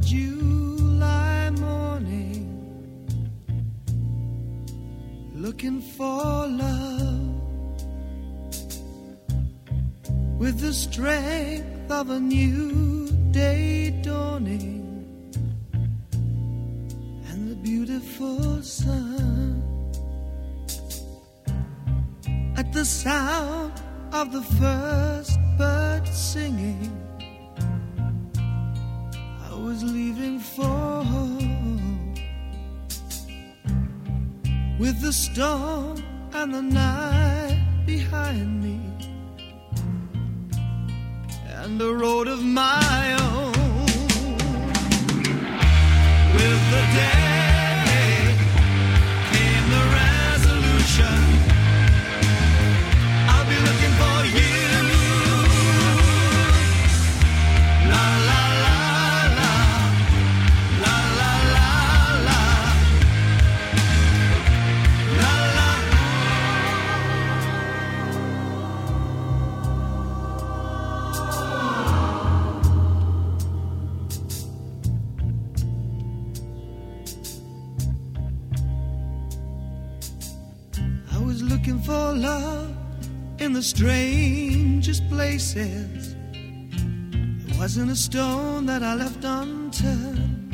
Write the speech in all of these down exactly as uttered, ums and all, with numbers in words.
July morning, looking for love with the strength of a new day dawning and the beautiful sun. At the sound of the first bird singing, I was leaving for home with the storm and the night behind me and a road of my own. With the day came the resolution, I'll be looking for you. La la la la, la la la la, la la. I was looking for love in the strangest places. There wasn't a stone that I left unturned.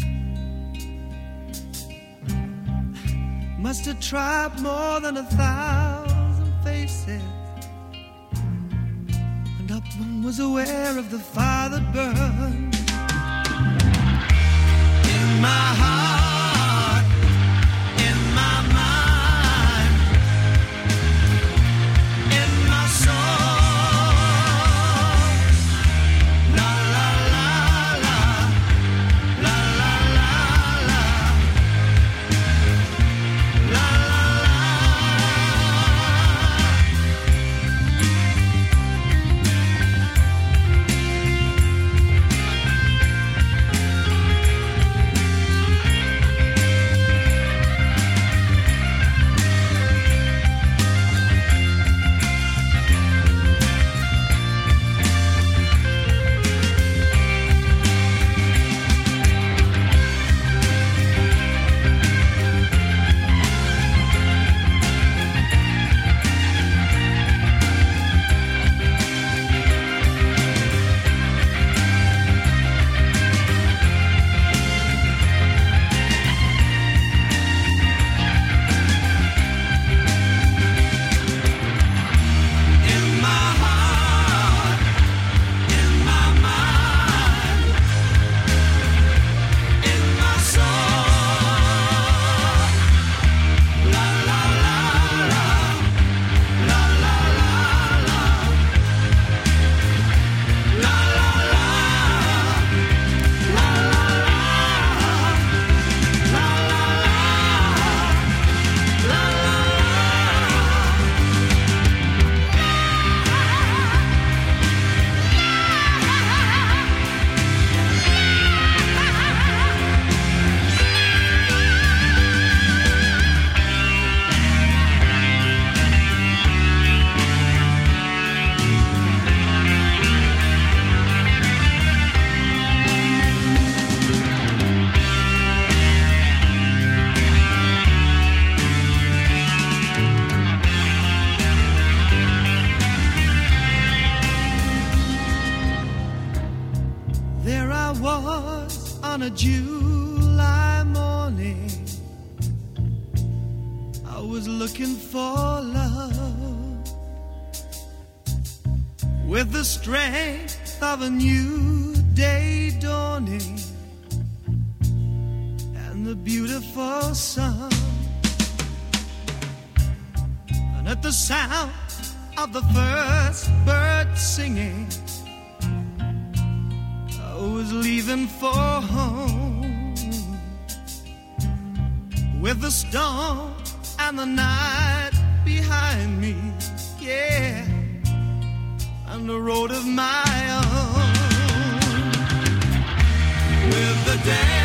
Must have tried more than a thousand faces, and not one was aware of the fire that burned in my heart, in my mind, in my soul. La la la la, la la la la, la la la. In my heart, in my mind, in my soul. La la la la, la la la la, la la la, la la la, la la la, la la la. There I was on a July morning, I was looking for love with the strength of a new day dawning and the beautiful sun. And at the sound of the first bird singing, I was leaving for home with the storm and the night behind me, yeah, and the road of my own. With the day